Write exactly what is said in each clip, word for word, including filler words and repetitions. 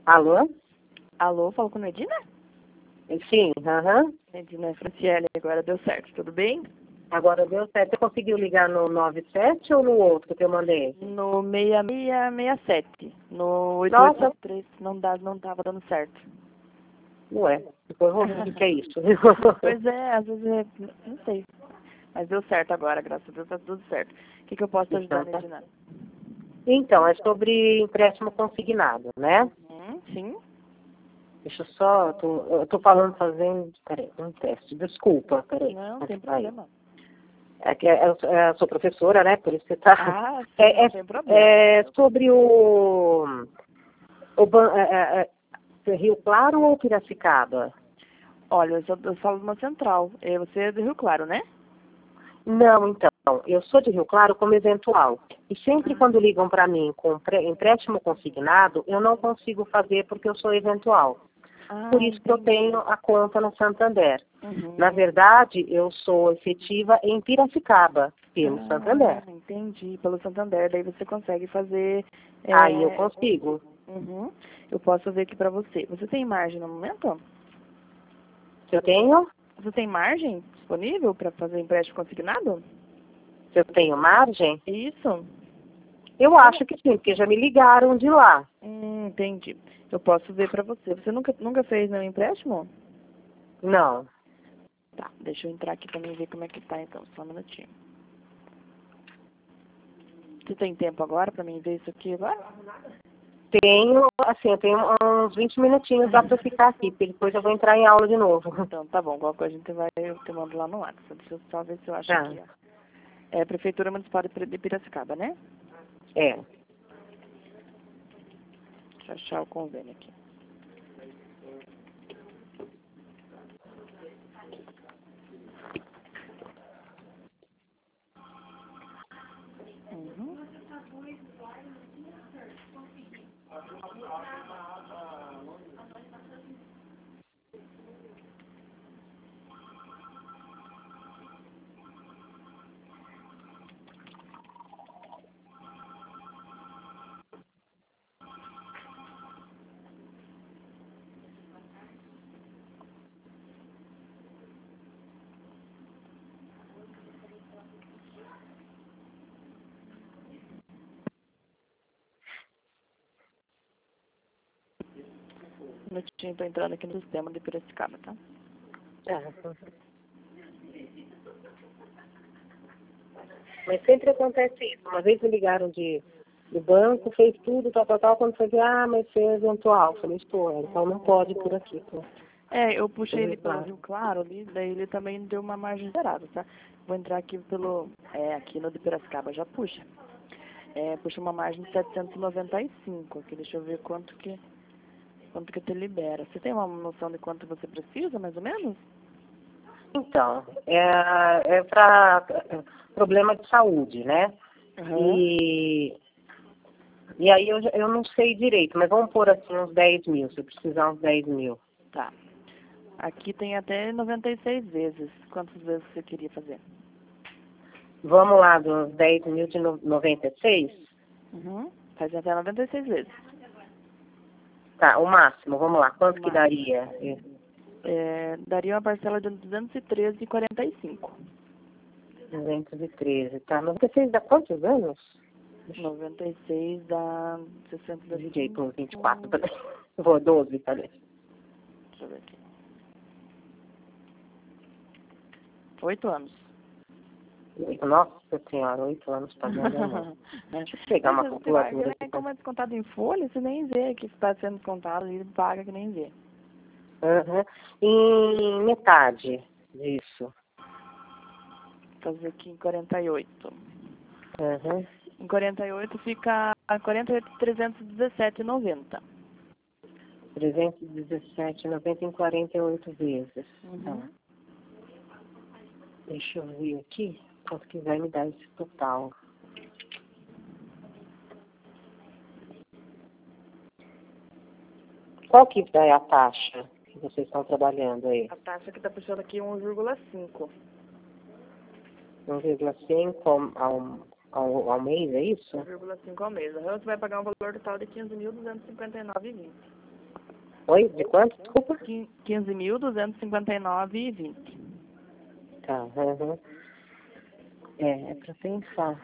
Alô? Alô, falo com a Nedina? Sim, aham. Uhum. Nedina é Franciele, agora deu certo, tudo bem? Agora deu certo. Você conseguiu ligar no nove sete ou no outro que eu mandei? No seis seis seis sete. No oito oito três não dá, não tava dando certo. Ué, ficou ruim, o que é isso? Pois é, às vezes é, não sei. Mas deu certo agora, graças a Deus tá tudo certo. O que, que eu posso te ajudar, Então, tá. Nedina? Então, é sobre empréstimo consignado, né? Uhum, sim. Deixa eu só, tô, eu tô falando, fazendo, peraí, um teste, desculpa, peraí. Não, não tem problema. É que eu, eu sou professora, né, por isso que você tá... Ah, sim, é, não é, tem problema. é sobre o, o ban- é, é, é, Rio Claro ou Piracicaba? Olha, eu, só, eu falo de uma central. É, você é do Rio Claro, né? Não, então, eu sou de Rio Claro como eventual. E sempre Ah. quando ligam para mim com pré- empréstimo consignado, eu não consigo fazer porque eu sou eventual. Ah, Por isso que eu entendi. tenho a conta no Santander. Uhum. Na verdade, eu sou efetiva em Piracicaba, pelo Ah, Santander. entendi. Pelo Santander, daí você consegue fazer... É... Aí eu consigo. Uhum. Eu posso ver aqui pra você. Você tem margem no momento? Se eu tenho? Você tem margem disponível para fazer empréstimo consignado? Se eu tenho margem? Isso. Eu acho que sim, porque já me ligaram de lá. Hum, entendi. Eu posso ver pra você. Você nunca, nunca fez nenhum empréstimo? Não. Tá, deixa eu entrar aqui também e ver como é que tá então, só um minutinho. Você tem tempo agora pra mim ver isso aqui agora? Tenho, assim, eu tenho uns vinte minutinhos dá pra ficar aqui, porque depois eu vou entrar em aula de novo. Então, tá bom, qualquer coisa a gente vai, eu te mando lá no WhatsApp. Deixa eu só ver se eu acho Tá. aqui, ó. É Prefeitura Municipal de Pir- de Piracicaba, né? É. Deixa eu achar o convênio aqui. Uhum. Um minutinho, tô entrando aqui no sistema de Piracicaba, tá? Tá. Mas sempre acontece isso. Uma vez me ligaram de, do banco, fez tudo, tal, tal, tal, quando foi ver, ah, mas foi eventual. Falei, estou, então não pode por aqui. Pô. É, eu puxei ele pelo Claro. Rio Claro ali, daí ele também deu uma margem zerada, tá? Vou entrar aqui pelo, é, aqui no de Piracicaba, já puxa. É, puxa uma margem de setecentos e noventa e cinco aqui, deixa eu ver quanto que, quanto que te libera. Você tem uma noção de quanto você precisa, mais ou menos? Então, é, é para problema de saúde, né? Uhum. E, e aí eu, já- eu não sei direito, mas vamos pôr assim uns dez mil, se eu precisar uns dez mil. Tá. Aqui tem até noventa e seis vezes. Quantas vezes você queria fazer? Vamos lá dos dez mil de no- noventa e seis? Uhum. Faz até noventa e seis vezes. Tá, o máximo, vamos lá, quanto O que máximo. daria? É, daria uma parcela de duzentos e treze e quarenta e cinco. duzentos e treze, tá? noventa e seis dá quantos anos? noventa e seis dá sessenta e Dividei cinco. por vinte e quatro, peraí. Vou, doze, peraí. Deixa eu ver aqui. Oito anos. Nossa senhora, oito anos pagando é muito. Deixa eu pegar uma Mas você vai calculadora ver, aqui. né, como é descontado em folha, você nem vê que está sendo descontado e paga que nem vê. Uhum. Em metade disso. Vou fazer aqui em quarenta e oito. Uhum. Em quarenta e oito fica quarenta e oito mil trezentos e dezessete e noventa. trezentos e dezessete, noventa em quarenta e oito vezes. Uhum. Tá. Deixa eu ver aqui quanto que vai me dar esse total. Qual que é a taxa que vocês estão trabalhando aí? A taxa que está puxando aqui é um vírgula cinco. um vírgula cinco ao, ao, ao, ao mês, é isso? um vírgula cinco ao mês. Então você vai pagar um valor total de quinze mil duzentos e cinquenta e nove reais e vinte centavos. Oi, de quanto? Desculpa? quinze mil duzentos e cinquenta e nove e vinte. Tá, uhum. É, é pra pensar.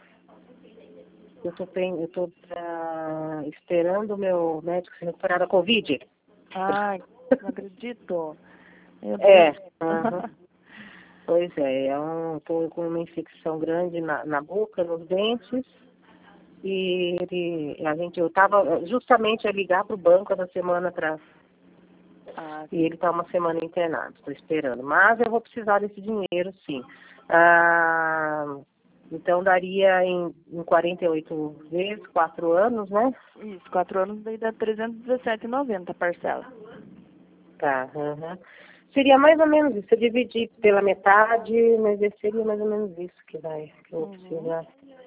Eu tô, pen- eu tô pra- esperando o meu médico se recuperar da Covid. Ai, não acredito. Meu É, Deus. uhum. Pois é, é um, tô com uma infecção grande na, na boca, nos dentes. E ele, a gente, eu tava justamente a ligar pro banco essa semana para Ah, e ele está uma semana internado, estou esperando. Mas eu vou precisar desse dinheiro, sim. Ah, então daria em, em quarenta e oito vezes, quatro anos, né? isso, quatro anos daí dá trezentos e dezessete reais e noventa a parcela. Tá, uhum. Seria mais ou menos isso. Eu dividi pela metade, mas seria mais ou menos isso que vai, que eu vou Uhum. precisar.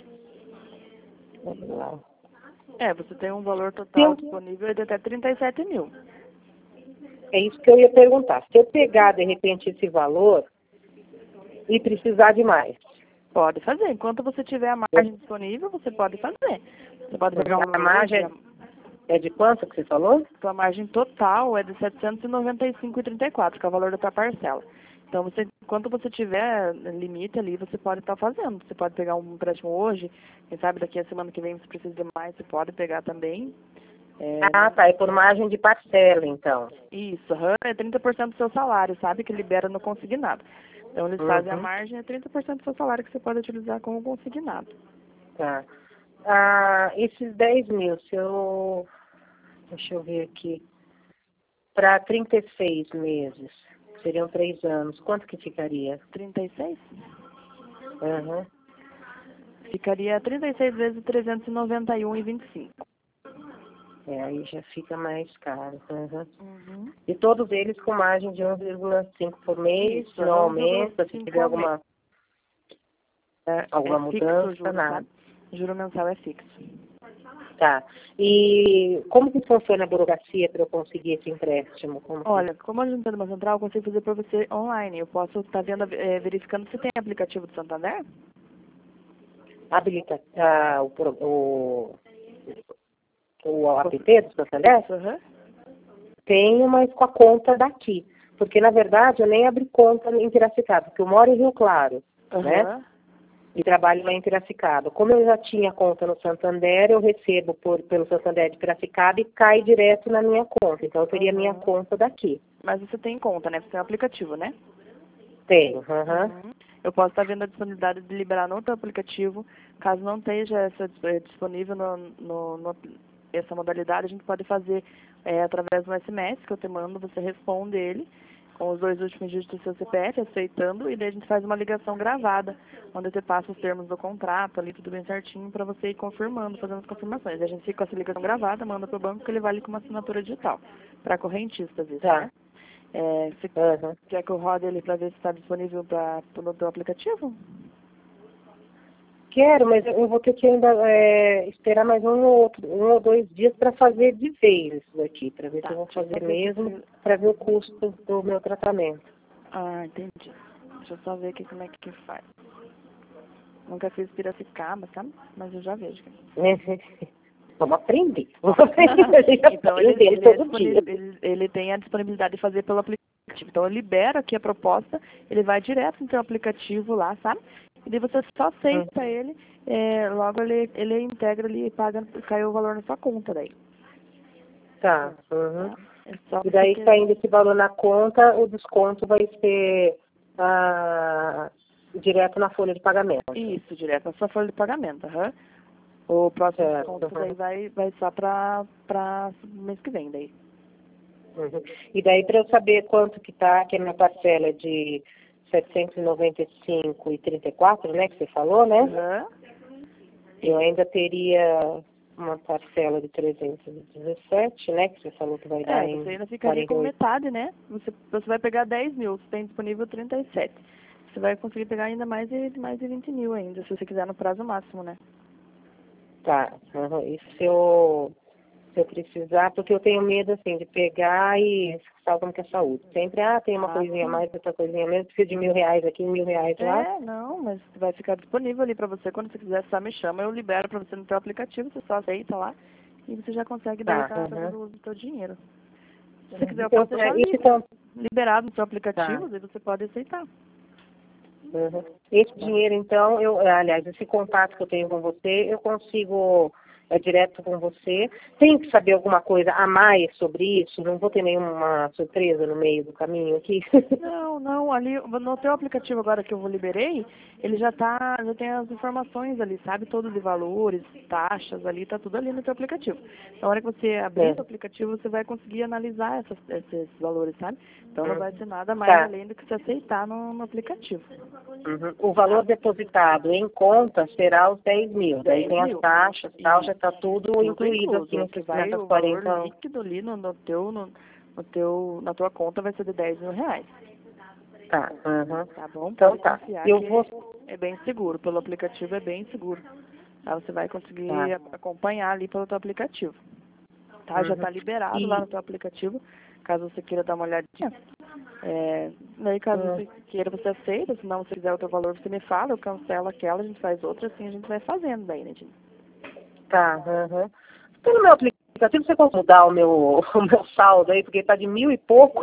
Vamos lá. É, você tem um valor total Sim. disponível de até trinta e sete mil. É isso que eu ia perguntar. Se eu pegar, de repente, esse valor e precisar de mais, Pode fazer. Enquanto você tiver a margem disponível, você pode fazer. Você pode pegar um a valor margem hoje. é, é de quanto que você falou? A sua margem total é de setecentos e noventa e cinco reais e trinta e quatro centavos, que é o valor da sua parcela. Então, você, enquanto você tiver limite ali, você pode estar fazendo. Você pode pegar um empréstimo hoje, quem sabe daqui a semana que vem você precisa de mais, você pode pegar também. É, Ah, tá. É por margem de parcela, então. isso, aham, é trinta por cento do seu salário, sabe? Que libera no consignado. Então, eles fazem a Uhum. margem, é trinta por cento do seu salário que você pode utilizar como consignado. Tá. Ah, esses dez mil, se eu... Deixa eu ver aqui. Para trinta e seis meses, seriam três anos. Quanto que ficaria? trinta e seis? Uhum. Ficaria trinta e seis vezes trezentos e noventa e um reais e vinte e cinco. É, aí já fica mais caro. Uhum. Uhum. E todos eles com margem de um vírgula cinco por mês, Isso, se não é um vírgula aumenta, se cinco tiver por mês. alguma, É, é alguma fixo o mudança, juro, nada. sabe? O juro mensal é fixo. Tá. E como que funciona a burocracia para eu conseguir esse empréstimo? Como que... Olha, como a gente está numa central, eu consigo fazer para você online. Eu posso estar vendo, é, verificando se tem aplicativo do Santander? Habilita ah, o, pro- o, o app do Santander? Uhum. Tenho, mas com a conta daqui. Porque, na verdade, eu nem abri conta em Piracicaba, porque eu moro em Rio Claro, né? Aham. E trabalho lá em Piracicaba. Como eu já tinha conta no Santander, eu recebo por, pelo Santander de Piracicaba e cai direto na minha conta. Então, eu teria minha Aham. conta daqui. Mas você tem conta, né? Você tem um aplicativo, né? Tenho, aham. Uhum. Eu posso estar vendo a disponibilidade de liberar no outro aplicativo. Caso não esteja essa eh, disponível no, no, no- essa modalidade, a gente pode fazer eh, através do S M S que eu te mando, você responde ele com os dois últimos dígitos do seu C P F, aceitando, e daí a gente faz uma ligação gravada, onde você passa os termos do contrato ali, tudo bem certinho, para você ir confirmando, fazendo as confirmações. A gente fica com essa ligação gravada, manda para o banco, que ele vale com uma assinatura digital, para correntistas isso, Tá. né? É, você Aham. quer que eu rode ele para ver se está disponível pra, no teu aplicativo? Quero, mas eu vou ter que ainda é, esperar mais um ou, outro, um ou dois dias para fazer de vez isso daqui, para ver Tá, se eu vou deixa eu fazer só ver aqui mesmo, se... para ver o custo do meu tratamento. Ah, entendi. Deixa eu só ver aqui como é que faz. Nunca fiz Piracicaba, sabe? Mas eu já vejo. Vamos aprender. Vamos aprender. Então, ele, Aprendendo ele, é todo dia. disponível, ele, ele tem a disponibilidade de fazer pelo aplicativo. Então, eu libero aqui a proposta, ele vai direto no teu aplicativo lá, sabe? E daí você só aceita Uhum. ele, é, logo ele, ele integra ali e paga, cai o valor na sua conta daí. Tá. Uhum. Tá? É só E você daí, que... saindo esse valor na conta, o desconto vai ser ah, direto na folha de pagamento. Isso, direto na sua folha de pagamento, aham. O próximo Certo. desconto daí Uhum. vai, vai só para para mês que vem daí. Uhum. E daí, para eu saber quanto que tá, que a minha parcela é de setecentos e noventa e cinco e trinta e quatro, né, que você falou, né? Aham. Eu ainda teria uma parcela de trezentos e dezessete, né, que você falou que vai dar É, você em ainda ficaria quarenta e com oito. metade, né? Você, você vai pegar dez mil, você tem disponível trinta e sete. Você vai conseguir pegar ainda mais de, mais de vinte mil ainda, se você quiser no prazo máximo, né? Tá. Uhum. E se eu, se eu precisar, porque eu tenho medo, assim, de pegar e sabe como que é a saúde. Sempre, ah, tem uma Ah, coisinha a sim. mais, outra coisinha a menos, preciso de mil reais aqui, mil reais lá. É, não, mas vai ficar disponível ali pra você. Quando você quiser, só me chama, eu libero pra você no teu aplicativo, você só aceita lá e você já consegue daí Tá. estar Uhum. fazendo uso do teu dinheiro. Se você quiser, eu Então, posso deixar é, esse, li- con- liberado no seu aplicativo, tá. e você pode aceitar. Uhum. Esse dinheiro, então, eu, aliás, esse contato que eu tenho com você, eu consigo é direto com você. Tenho que saber alguma coisa a mais sobre isso? Não vou ter nenhuma surpresa no meio do caminho aqui? Não, não, ali no teu aplicativo agora que eu liberei, ele já tá, já tem as informações ali, sabe? Todos os valores, taxas ali, tá tudo ali no teu aplicativo. Na hora que você abrir É. o aplicativo, você vai conseguir analisar essas, esses valores, sabe? Então não Uhum. vai ser nada mais Tá. além do que você aceitar no, no aplicativo. Uhum. O valor depositado em conta será os dez mil. Daí dez tem as mil. taxas e tal, E já está tudo, tudo incluído incluso. aqui Que nesses, vai nessas o valor quarenta. líquido ali no, no teu, no, no teu, na tua conta vai ser de dez mil reais. Tá. Uhum. Tá bom? Então Pode tá. confiar Eu que vou. é bem seguro. Pelo aplicativo é bem seguro. Tá? Você vai conseguir Tá. a- acompanhar ali pelo teu aplicativo. Tá? Já Uhum. está liberado E. lá no teu aplicativo, caso você queira dar uma olhadinha. É, daí caso Hum. você queira, você aceita. Se não você quiser o teu valor, você me fala, eu cancelo aquela, a gente faz outra, assim a gente vai fazendo daí, né, Dina? Tá. Uhum. Pelo meu aplicativo, você consegue mudar o meu, o meu saldo aí, porque tá de mil e pouco.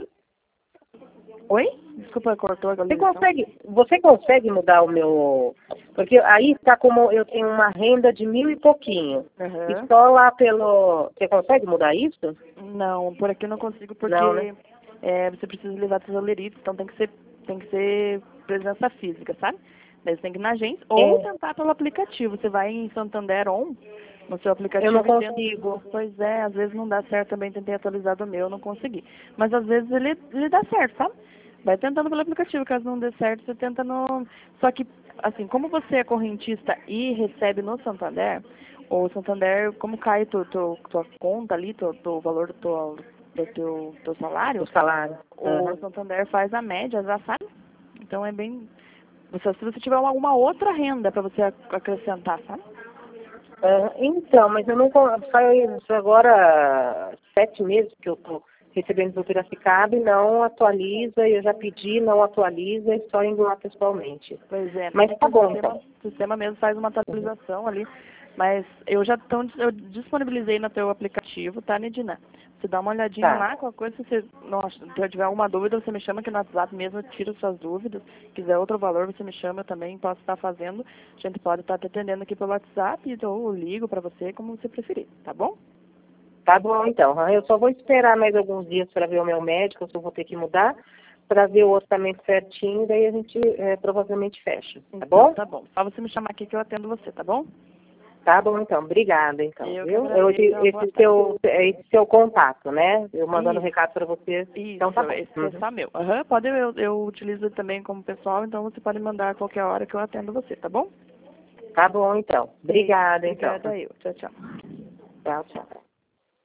Oi? Desculpa, cortou a Você ligação. consegue, você consegue mudar o meu. Porque aí está como eu tenho uma renda de mil e pouquinho. Aham. E só lá pelo. Você consegue mudar isso? Não, por aqui eu não consigo porque Não, né? é, você precisa levar seus oleritos, então tem que ser, tem que ser presença física, sabe? Daí você tem que ir na agência ou É, tentar pelo aplicativo. Você vai em Santander On, no seu aplicativo eu não e tenta. consigo. Pois é, às vezes não dá certo também, tentei atualizar do meu, não consegui. Mas às vezes ele, ele dá certo, sabe? Vai tentando pelo aplicativo, caso não dê certo, você tenta no. Só que, assim, como você é correntista e recebe no Santander, o Santander, como cai tu, tu, tua conta ali, tu, tu, o valor do teu, do teu, teu salário, O salário. o Uhum. Santander faz a média, já sabe? Então é bem. Você, se você tiver alguma outra renda para você ac- acrescentar, sabe? É, então, mas eu não con- faz agora sete meses que eu estou recebendo do Piracicaba e não atualiza, eu já pedi, não atualiza, é só indo lá pessoalmente. Pois é, Mas tem que tá o bom, sistema, então. o sistema mesmo faz uma atualização ali. Mas eu já tão, eu disponibilizei no teu aplicativo, tá, Nedina? Você dá uma olhadinha Tá, lá, qualquer coisa, se você não, ach- se tiver alguma dúvida, você me chama aqui no WhatsApp mesmo, eu tiro suas dúvidas. Se quiser outro valor, você me chama, eu também posso estar fazendo. A gente pode estar te atendendo aqui pelo WhatsApp, ou eu ligo para você, como você preferir, tá bom? tá bom então. Ah, eu só vou esperar mais alguns dias para ver o meu médico, eu só vou ter que mudar, para ver o orçamento certinho, daí a gente é, provavelmente fecha, tá Então, bom? tá bom. Só você me chamar aqui que eu atendo você, tá bom? Tá bom então, obrigada então, Eu que viu? Eu, esse, agradeço, uma boa esse tarde. seu, esse seu contato, né? Eu mandando Isso. recado para você, então tá Isso, bom. esse é Uhum. só meu. Aham, pode, eu, eu utilizo também como pessoal, então você pode mandar a qualquer hora que eu atendo você, tá bom? Tá bom então, obrigada então. Obrigada eu. Tchau, tchau. Tchau, tchau.